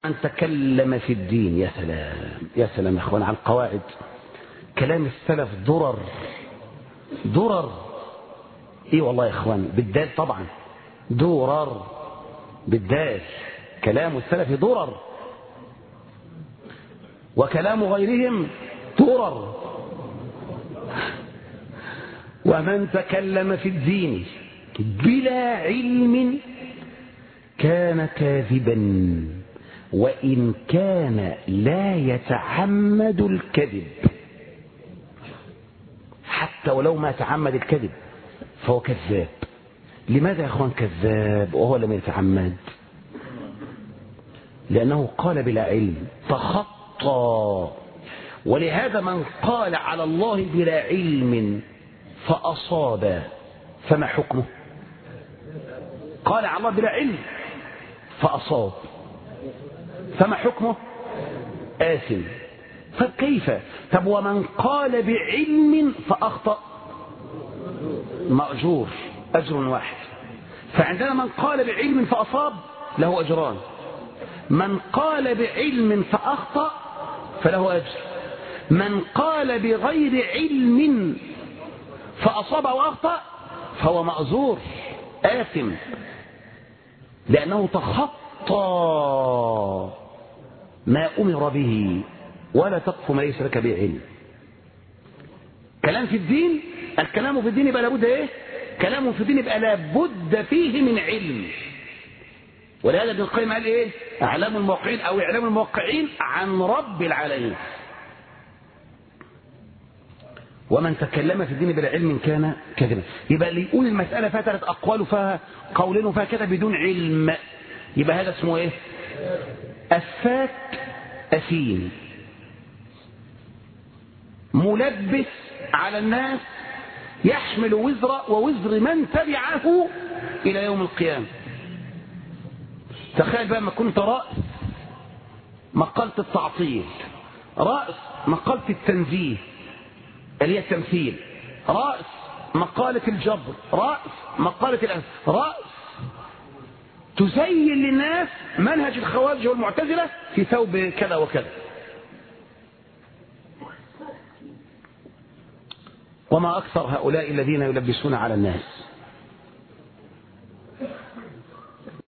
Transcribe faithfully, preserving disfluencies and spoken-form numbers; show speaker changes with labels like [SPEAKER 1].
[SPEAKER 1] أن تكلم في الدين. يا سلام يا سلام يا أخوان على القواعد. كلام السلف درر درر. إيه والله يا أخوان، بالدال طبعا، درر بالدال. كلام السلف درر، وكلام غيرهم درر. ومن تكلم في الدين بلا علم كان كاذبا وإن كان لا يتعمد الكذب. حتى ولو ما تعمد الكذب فهو كذاب. لماذا يا أخوان كذاب وهو لم يتعمد؟ لأنه قال بلا علم، تخطى. ولهذا من قال على الله بلا علم فأصاب فما حكمه؟ قال على الله بلا علم فأصاب فما حكمه؟ آثم. طب كيف؟ طب ومن قال بعلم فأخطأ مأجور، أجر واحد. فعندنا من قال بعلم فأصاب له أجران، من قال بعلم فأخطأ فله أجر، من قال بغير علم فأصاب وأخطأ فهو مأجور آثم، لأنه تخطى ما أمر به. ولا تقف ما ليس لك به علم. كلام في الدين، الكلام في الدين يبقى لابد ايه؟ كلام في الدين يبقى لابد فيه من علم. ولهذا ابن القيم قال ايه؟ اعلام الموقعين او اعلام الموقعين عن رب العالمين. ومن تكلم في الدين بلا علم كان كاذبا. يبقى اللي يقول المسألة فيها ثلاث أقوال وفيها قولين وفيها كذا بدون علم، يبقى هذا اسمه ايه؟ أفاك أثيم، ملبس على الناس، يحمل وزر ووزر من تبعه إلى يوم القيامة. تخيل بقى ما كنت رأس مقالة التعطيل، رأس مقالة التنزيه اللي هي التمثيل، رأس مقالة الجبر، رأس مقالة الأنس، رأس تزين للناس منهج الخوارج والمعتزلة في ثوب كذا وكذا. وما أكثر هؤلاء الذين يلبسون على الناس.